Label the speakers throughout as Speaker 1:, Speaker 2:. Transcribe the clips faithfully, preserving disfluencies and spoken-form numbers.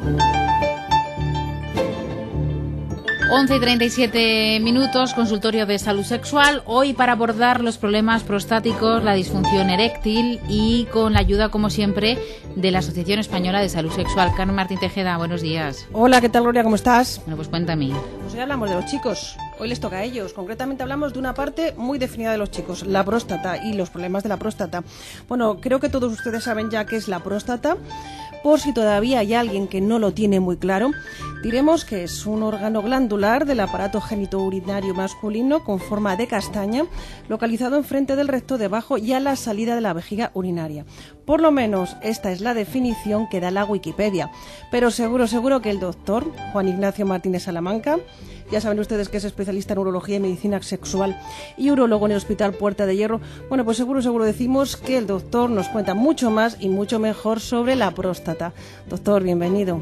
Speaker 1: once y treinta y siete minutos, consultorio de salud sexual, hoy para abordar los problemas prostáticos, la disfunción eréctil y con la ayuda, como siempre, de la Asociación Española de Salud Sexual. Carmen Martín Tejeda, buenos días.
Speaker 2: Hola, ¿qué tal, Gloria? ¿Cómo estás?
Speaker 1: Bueno, pues cuéntame.
Speaker 2: Pues hoy hablamos de los chicos, hoy les toca a ellos. Concretamente hablamos de una parte muy definida de los chicos, la próstata y los problemas de la próstata. Bueno, creo que todos ustedes saben ya qué es la próstata. Por si todavía hay alguien que no lo tiene muy claro, diremos que es un órgano glandular del aparato genitourinario masculino con forma de castaña, localizado enfrente del recto debajo y a la salida de la vejiga urinaria. Por lo menos esta es la definición que da la Wikipedia. Pero seguro, seguro que el doctor Juan Ignacio Martínez Salamanca, ya saben ustedes que es especialista en urología y medicina sexual y urólogo en el Hospital Puerta de Hierro, bueno, pues seguro, seguro decimos que el doctor nos cuenta mucho más y mucho mejor sobre la próstata. Doctor, bienvenido.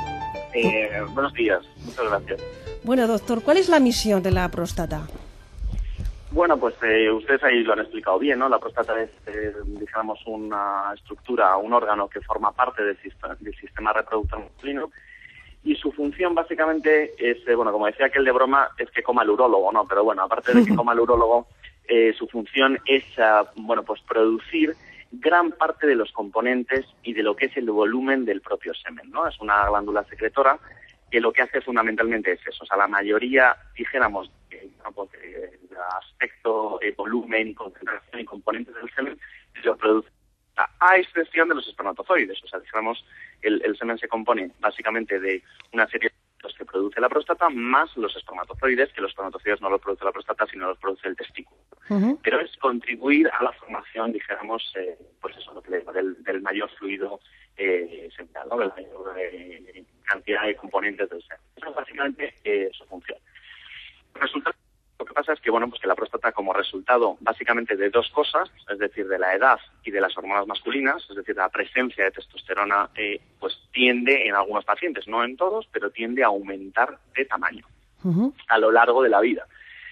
Speaker 3: Eh, buenos días, muchas gracias.
Speaker 2: Bueno, doctor, ¿cuál es la misión de la próstata?
Speaker 3: Bueno, pues eh, ustedes ahí lo han explicado bien, ¿no? La próstata es, eh, digamos, una estructura, un órgano que forma parte del sistema, del sistema reproductor masculino. Y su función básicamente es, eh, bueno, como decía aquel de broma, es que coma el urólogo, ¿no? Pero bueno, aparte de que coma el urólogo, eh, su función es, uh, bueno, pues producir gran parte de los componentes y de lo que es el volumen del propio semen, ¿no? Es una glándula secretora que lo que hace fundamentalmente es eso. O sea, la mayoría, dijéramos, eh, pues, eh, de aspecto, eh, volumen, concentración y componentes del semen, lo produce a excepción de los espermatozoides. O sea, digamos, el, el semen se compone básicamente de una serie de elementos que produce la próstata más los espermatozoides, que los espermatozoides no los produce la próstata, sino los produce el testículo. Uh-huh. Pero es contribuir a la formación, dijéramos, eh, pues eso, lo que le, del, del mayor fluido eh, seminal, ¿no? De la mayor eh, cantidad de componentes del semen. Esa es básicamente eh, su función. Resulta Lo que pasa es que, bueno, pues que la próstata, como resultado básicamente de dos cosas, es decir, de la edad y de las hormonas masculinas, es decir, la presencia de testosterona, eh, pues tiende en algunos pacientes, no en todos, pero tiende a aumentar de tamaño uh-huh. a lo largo de la vida.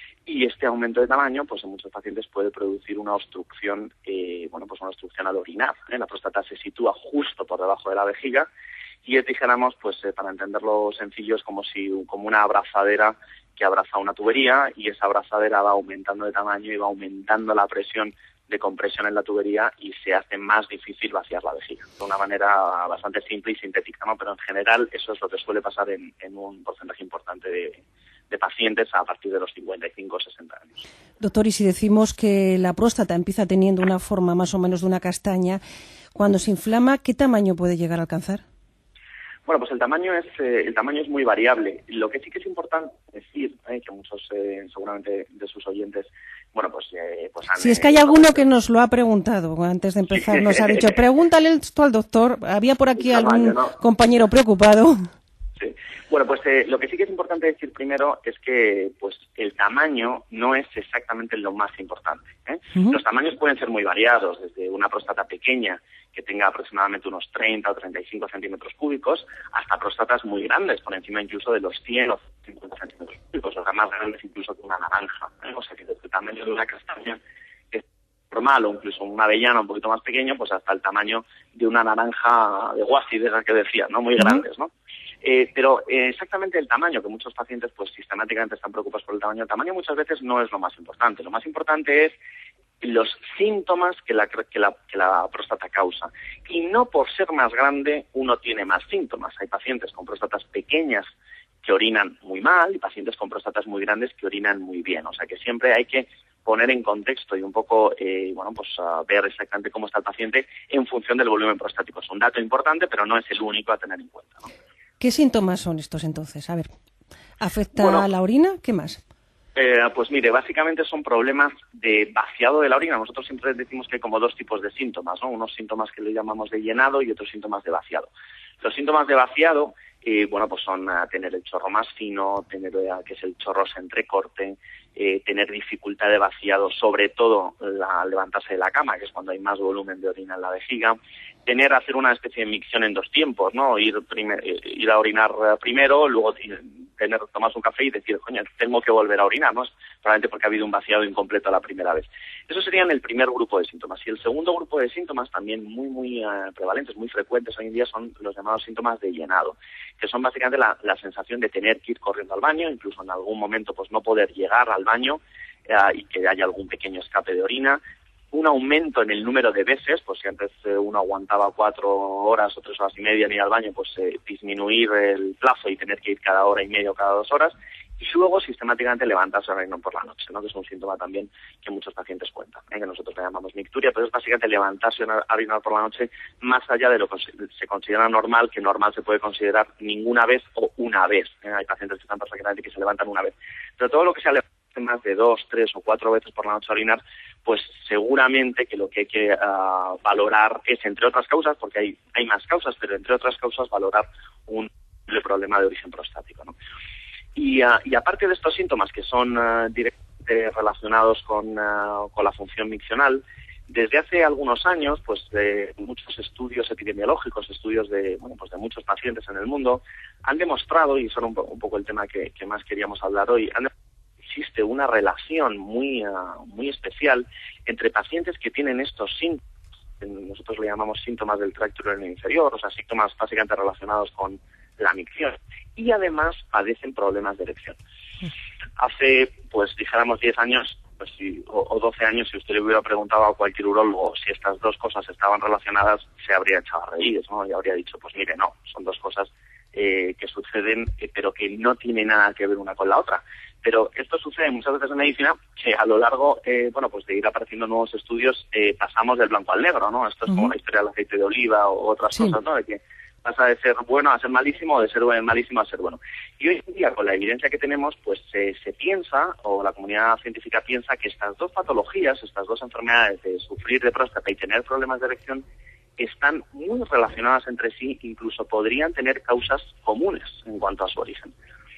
Speaker 3: Y este aumento de tamaño, pues en muchos pacientes puede producir una obstrucción, eh, bueno, pues una obstrucción al orinar, ¿eh? La próstata se sitúa justo por debajo de la vejiga y dijéramos, pues eh, para entenderlo sencillo, es como si, como una abrazadera que abraza una tubería y esa abrazadera va aumentando de tamaño y va aumentando la presión de compresión en la tubería y se hace más difícil vaciar la vejiga, de una manera bastante simple y sintética, ¿no? Pero en general eso es lo que suele pasar en, en un porcentaje importante de, de pacientes a partir de los cincuenta y cinco o sesenta años.
Speaker 2: Doctor, y si decimos que la próstata empieza teniendo una forma más o menos de una castaña, cuando se inflama, ¿qué tamaño puede llegar a alcanzar?
Speaker 3: Bueno, pues el tamaño es eh, el tamaño es muy variable. Lo que sí que es importante decir, eh, que muchos eh, seguramente de sus oyentes, bueno, pues... Eh, pues han,
Speaker 2: si es que hay eh, alguno que nos lo ha preguntado antes de empezar, nos ha dicho, pregúntale esto al doctor, había por aquí tamaño, algún ¿no? compañero preocupado.
Speaker 3: Sí. Bueno, pues eh, lo que sí que es importante decir primero es que pues el tamaño no es exactamente lo más importante, ¿eh? Uh-huh. Los tamaños pueden ser muy variados, desde una próstata pequeña que tenga aproximadamente unos treinta o treinta y cinco centímetros cúbicos hasta próstatas muy grandes, por encima incluso de los cien o cincuenta centímetros cúbicos, o sea, más grandes incluso que una naranja, ¿eh? O sea, que desde el tamaño de una castaña que es normal o incluso una avellana un poquito más pequeño, pues hasta el tamaño de una naranja de guasi, de esas que decía, ¿no? Muy grandes, ¿no? Eh, pero eh, exactamente el tamaño, que muchos pacientes pues sistemáticamente están preocupados por el tamaño, el tamaño muchas veces no es lo más importante. Lo más importante es los síntomas que la, que la, que la próstata causa. Y no por ser más grande uno tiene más síntomas. Hay pacientes con próstatas pequeñas que orinan muy mal y pacientes con próstatas muy grandes que orinan muy bien. O sea que siempre hay que poner en contexto y un poco, eh, bueno, pues uh, ver exactamente cómo está el paciente en función del volumen prostático. Es un dato importante, pero no es el único a tener en cuenta, ¿no?
Speaker 2: ¿Qué síntomas son estos entonces? A ver, ¿afecta
Speaker 3: bueno,
Speaker 2: a la orina? ¿Qué más?
Speaker 3: Eh, pues mire, básicamente son problemas de vaciado de la orina. Nosotros siempre decimos que hay como dos tipos de síntomas, ¿no? Unos síntomas que le llamamos de llenado y otros síntomas de vaciado. Los síntomas de vaciado, eh, bueno, pues son uh, tener el chorro más fino, tener uh, que es el chorro se entrecorte, eh, tener dificultad de vaciado, sobre todo la, levantarse de la cama, que es cuando hay más volumen de orina en la vejiga, tener, hacer una especie de micción en dos tiempos, ¿no? Ir, primer, ir a orinar primero, luego tener tomarse un café y decir, coño, tengo que volver a orinar, ¿no? Probablemente porque ha habido un vaciado incompleto la primera vez. Eso serían el primer grupo de síntomas. Y el segundo grupo de síntomas, también muy, muy uh, prevalentes, muy frecuentes hoy en día, son los llamados síntomas de llenado, que son básicamente la, la sensación de tener que ir corriendo al baño, incluso en algún momento pues no poder llegar al baño uh, y que haya algún pequeño escape de orina. Un aumento en el número de veces, pues si antes eh, uno aguantaba cuatro horas o tres horas y media en ir al baño, pues eh, disminuir el plazo y tener que ir cada hora y media o cada dos horas, y luego sistemáticamente levantarse a orinar por la noche, ¿no? Que es un síntoma también que muchos pacientes cuentan, ¿eh? Que nosotros le llamamos micturia, pero es básicamente levantarse a orinar por la noche más allá de lo que se considera normal, que normal se puede considerar ninguna vez o una vez, ¿eh? Hay pacientes que están perfectamente que se levantan una vez, pero todo lo que sea más de dos, tres o cuatro veces por la noche a orinar, pues seguramente que lo que hay que uh, valorar es, entre otras causas, porque hay, hay más causas, pero entre otras causas valorar un problema de origen prostático, ¿no? Y, uh, y aparte de estos síntomas que son uh, directamente relacionados con, uh, con la función miccional, desde hace algunos años, pues de muchos estudios epidemiológicos, estudios de, bueno, pues de muchos pacientes en el mundo, han demostrado, y son un, po un poco el tema que, que más queríamos hablar hoy, han existe una relación muy uh, muy especial entre pacientes que tienen estos síntomas, nosotros le llamamos síntomas del tracto urinario inferior, o sea, síntomas básicamente relacionados con la micción, y además padecen problemas de erección. Hace, pues dijéramos diez años pues, si, o, o doce años, si usted le hubiera preguntado a cualquier urólogo si estas dos cosas estaban relacionadas, se habría echado a reír, ¿no? Y habría dicho, pues mire, no, son dos cosas eh, que suceden, eh, pero que no tienen nada que ver una con la otra. Pero esto sucede muchas veces en medicina, que a lo largo, eh, bueno, pues de ir apareciendo nuevos estudios, eh, pasamos del blanco al negro, ¿no? Esto es uh-huh. como la historia del aceite de oliva o otras sí. cosas, ¿no? De que pasa de ser bueno a ser malísimo o de ser malísimo a ser bueno. Y hoy en día, con la evidencia que tenemos, pues eh, se piensa, o la comunidad científica piensa, que estas dos patologías, estas dos enfermedades de sufrir de próstata y tener problemas de erección, están muy relacionadas entre sí, incluso podrían tener causas comunes en cuanto a su origen.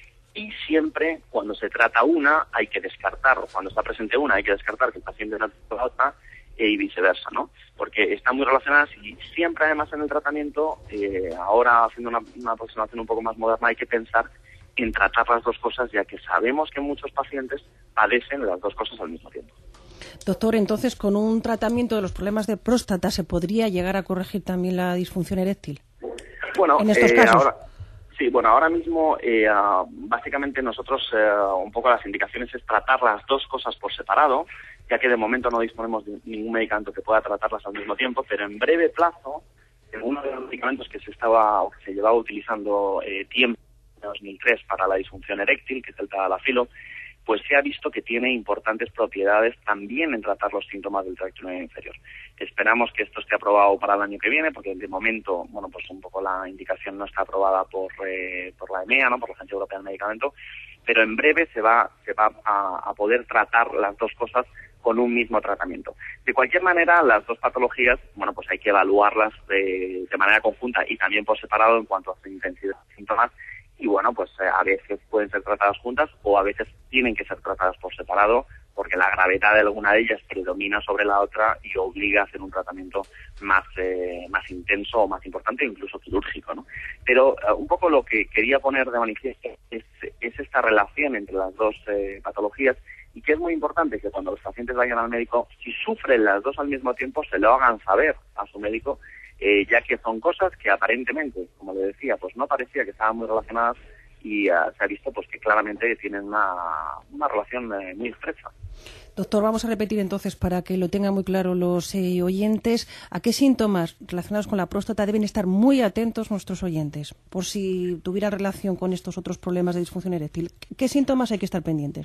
Speaker 3: Y siempre, cuando se trata una, hay que descartar, o cuando está presente una, hay que descartar que el paciente no tiene la otra, eh, y viceversa, ¿no? Porque están muy relacionadas y siempre, además, en el tratamiento, eh, ahora haciendo una, una aproximación un poco más moderna, hay que pensar en tratar las dos cosas, ya que sabemos que muchos pacientes padecen las dos cosas al mismo tiempo.
Speaker 2: Doctor, entonces, ¿con un tratamiento de los problemas de próstata se podría llegar a corregir también la disfunción eréctil?
Speaker 3: Bueno,
Speaker 2: en estos
Speaker 3: eh,
Speaker 2: casos.
Speaker 3: Ahora... Sí, bueno, ahora mismo eh, uh, básicamente nosotros uh, un poco las indicaciones es tratar las dos cosas por separado, ya que de momento no disponemos de ningún medicamento que pueda tratarlas al mismo tiempo, pero en breve plazo, uno de los medicamentos que se estaba o que se llevaba utilizando eh, tiempo en dos mil tres para la disfunción eréctil, que es el tadalafilo, pues se ha visto que tiene importantes propiedades también en tratar los síntomas del tracto urinario inferior. Esperamos que esto esté aprobado para el año que viene, porque de momento, bueno, pues un poco la indicación no está aprobada por eh, por la EMEA, ¿no? Por la Agencia Europea del Medicamento, pero en breve se va se va a, a poder tratar las dos cosas con un mismo tratamiento. De cualquier manera, las dos patologías, bueno, pues hay que evaluarlas de, de manera conjunta y también por separado en cuanto a su intensidad de síntomas. Y bueno, pues eh, a veces pueden ser tratadas juntas o a veces tienen que ser tratadas por separado, porque la gravedad de alguna de ellas predomina sobre la otra y obliga a hacer un tratamiento más eh, más intenso o más importante, incluso quirúrgico, ¿no? Pero uh, un poco lo que quería poner de manifiesto es, es esta relación entre las dos eh, patologías, y que es muy importante que cuando los pacientes vayan al médico, si sufren las dos al mismo tiempo, se lo hagan saber a su médico, eh, ya que son cosas que aparentemente, como le decía, pues no parecía que estaban muy relacionadas, y uh, se ha visto pues que claramente tienen una, una relación eh, muy estrecha.
Speaker 2: Doctor, vamos a repetir entonces para que lo tengan muy claro los eh, oyentes, ¿a qué síntomas relacionados con la próstata deben estar muy atentos nuestros oyentes? Por si tuvieran relación con estos otros problemas de disfunción eréctil, ¿qué síntomas hay que estar pendientes?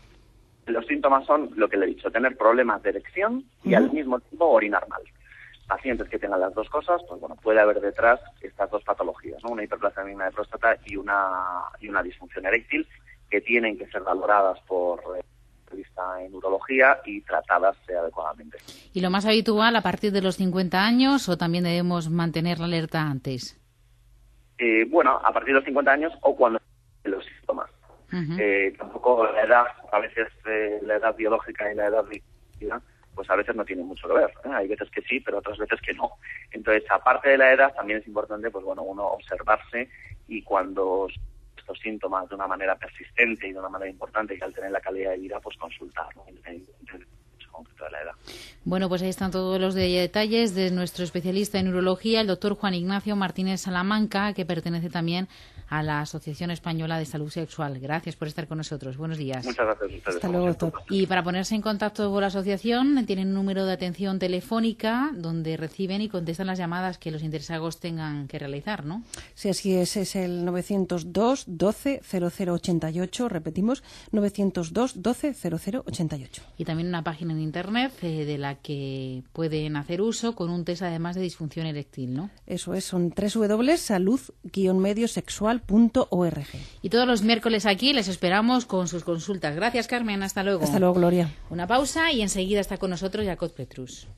Speaker 3: Los síntomas son lo que le he dicho, tener problemas de erección y uh-huh. al mismo tiempo orinar mal. Pacientes que tengan las dos cosas, pues bueno, puede haber detrás estas dos patologías, ¿no? Una hiperplasia benigna de próstata y una y una disfunción eréctil, que tienen que ser valoradas por especialista en urología y tratadas adecuadamente.
Speaker 1: ¿Y lo más habitual a partir de los cincuenta años o también debemos mantener la alerta antes?
Speaker 3: Eh, bueno, a partir de los cincuenta años o cuando los síntomas. Uh-huh. Eh, tampoco la edad, a veces eh, la edad biológica y la edad biológica, pues a veces no tiene mucho que ver, ¿eh? Hay veces que sí, pero otras veces que no. Entonces, aparte de la edad, también es importante, pues bueno, uno observarse, y cuando estos síntomas de una manera persistente y de una manera importante, y al tener la calidad de vida, pues consultar, ¿no? Independientemente de la edad.
Speaker 1: Bueno, pues ahí están todos los detalles de nuestro especialista en neurología, el doctor Juan Ignacio Martínez Salamanca, que pertenece también a la Asociación Española de Salud Sexual. Gracias por estar con nosotros. Buenos días.
Speaker 3: Muchas gracias a ustedes.
Speaker 2: Hasta luego, doctor.
Speaker 1: Y para ponerse en contacto con la asociación, tienen un número de atención telefónica donde reciben y contestan las llamadas que los interesados tengan que realizar, ¿no?
Speaker 2: Sí, así es. Es el novecientos dos doce cero cero ochenta y ocho. Repetimos, novecientos dos doce cero cero ochenta y ocho.
Speaker 1: Y también una página en internet eh, de la que pueden hacer uso con un test además de disfunción eréctil, ¿no?
Speaker 2: Eso es, son doble u doble u doble u punto salud guion medio sexual punto org.
Speaker 1: Y todos los miércoles aquí les esperamos con sus consultas. Gracias, Carmen. Hasta luego.
Speaker 2: Hasta luego, Gloria.
Speaker 1: Una pausa y enseguida está con nosotros Jacob Petrus.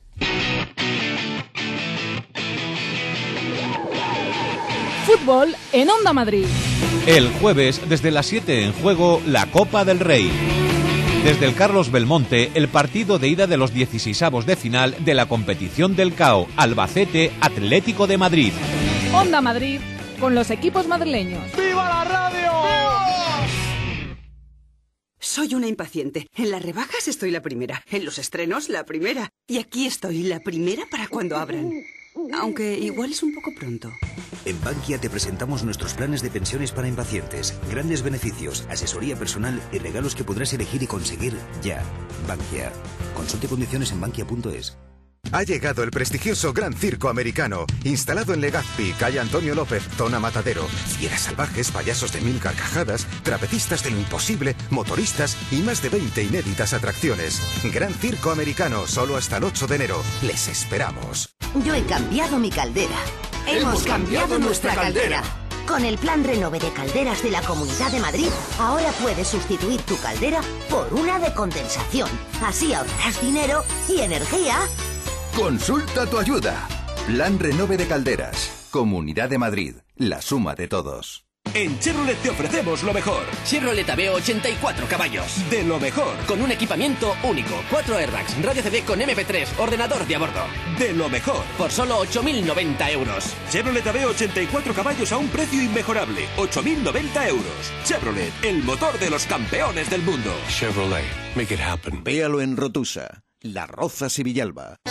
Speaker 4: Fútbol en Onda Madrid.
Speaker 5: El jueves, desde las siete en juego, la Copa del Rey. Desde el Carlos Belmonte, el partido de ida de los dieciseisavos de final de la competición del C A O, Albacete Atlético de Madrid.
Speaker 4: Onda Madrid, con los equipos madrileños.
Speaker 6: ¡Viva la radio! ¡Viva!
Speaker 7: Soy una impaciente. En las rebajas estoy la primera, en los estrenos la primera. Y aquí estoy, la primera para cuando abran. Aunque igual es un poco pronto.
Speaker 8: En Bankia te presentamos nuestros planes de pensiones para impacientes. Grandes beneficios, asesoría personal y regalos que podrás elegir y conseguir ya. Bankia. Consulte condiciones en bankia punto es.
Speaker 9: Ha llegado el prestigioso Gran Circo Americano, instalado en Legazpi, calle Antonio López, zona Matadero. Fieras salvajes, payasos de mil carcajadas, trapecistas de lo imposible, motoristas y más de veinte inéditas atracciones. Gran Circo Americano, solo hasta el ocho de enero. Les esperamos.
Speaker 10: Yo he cambiado mi caldera. Hemos cambiado nuestra caldera. Con el plan Renove de calderas de la Comunidad de Madrid, ahora puedes sustituir tu caldera por una de condensación. Así ahorrarás dinero y energía.
Speaker 11: Consulta tu ayuda. Plan Renove de Calderas. Comunidad de Madrid. La suma de todos.
Speaker 12: En Chevrolet te ofrecemos lo mejor. Chevrolet Aveo ochenta y cuatro caballos. De lo mejor. Con un equipamiento único. Cuatro airbags, radio C D con eme pe tres, ordenador de a bordo. De lo mejor. Por solo ocho mil noventa euros. Chevrolet Aveo ochenta y cuatro caballos a un precio inmejorable. ocho mil noventa euros. Chevrolet, el motor de los campeones del mundo.
Speaker 13: Chevrolet, make it happen.
Speaker 11: Véalo en Rotusa, Las Rozas y Villalba.